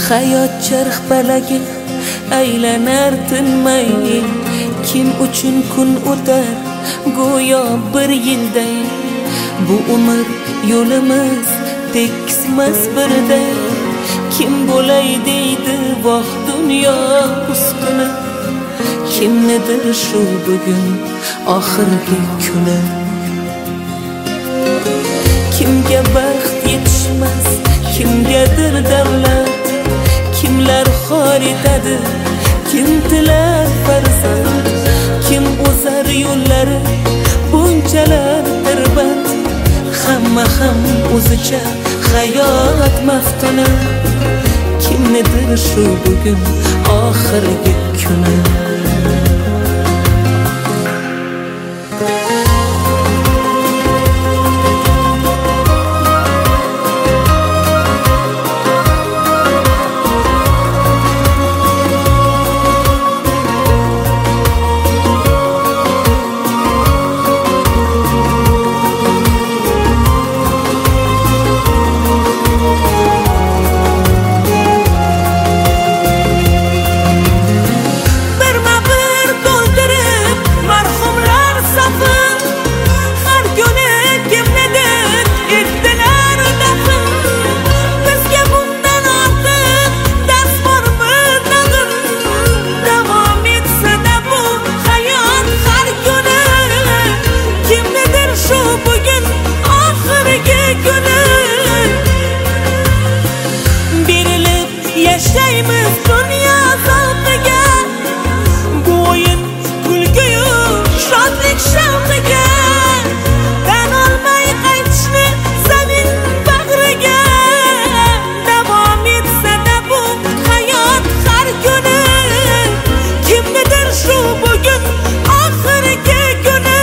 Hayot charx balagi aylanar tinmay, kim uchun kun o'tar go'yo bir yilday. Bu umr yo'limiz tekismas birday, kim bo'lay deydi voh dunyo ustuni. Kimnidir shu bugun oxirgi kuni. Kimga baxt yetishmas, kimgadir davlat, kimlar xor etadi, kim tilar farzand, kim o'zar yo'llari bunchalar tirband. Hamma ham o'zicha hayot maftuni. Kimnidir shu bugun oxirgi kuni. Yaşaymiz dünya zavqiga, bu o'yin kulgiyu shodlik shavqiga. Tan olmay qaytishni zamin bag'riga, davom etsa-da bu hayot har kuni. Kimnidir shu bugun oxirgi kuni.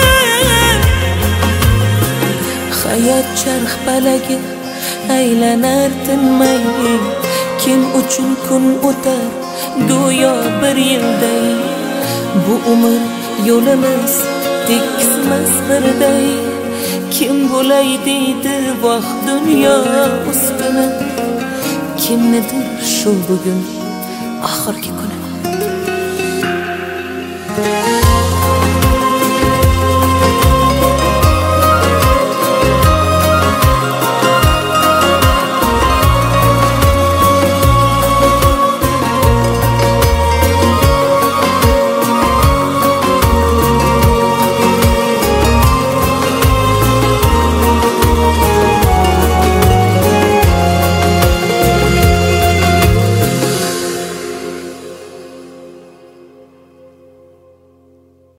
Hayot charx balagi aylanar tinmay, kim uchun kun o'tar go'yo bir yilday. Bu umr yo'limiz tekismas birday, kim bo'lay deydi voh dunyo ustuni. Kimnidir shu bugun oxirgi kuni.